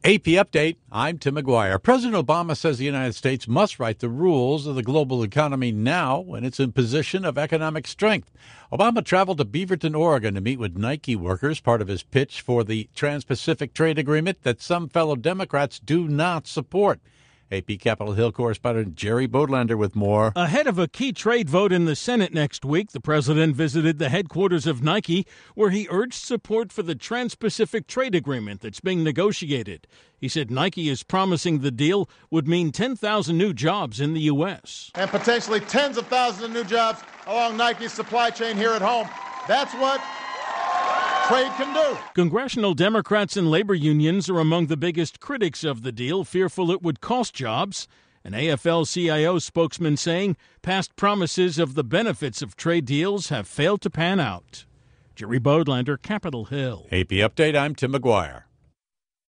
AP Update, I'm Tim McGuire. President Obama says the United States must write the rules of the global economy now when it's in position of economic strength. Obama traveled to Beaverton, Oregon to meet with Nike workers, part of his pitch for the Trans-Pacific Trade Agreement that some fellow Democrats do not support. AP Capitol Hill correspondent Jerry Bodlander with more. Ahead of a key trade vote in the Senate next week, the president visited the headquarters of Nike, where he urged support for the Trans-Pacific Trade Agreement that's being negotiated. He said Nike is promising the deal would mean 10,000 new jobs in the U.S. and potentially tens of thousands of new jobs along Nike's supply chain here at home. That's what trade can do. Congressional Democrats and labor unions are among the biggest critics of the deal, fearful it would cost jobs. An AFL-CIO spokesman saying past promises of the benefits of trade deals have failed to pan out. Jerry Bodlander, Capitol Hill. AP Update, I'm Tim McGuire.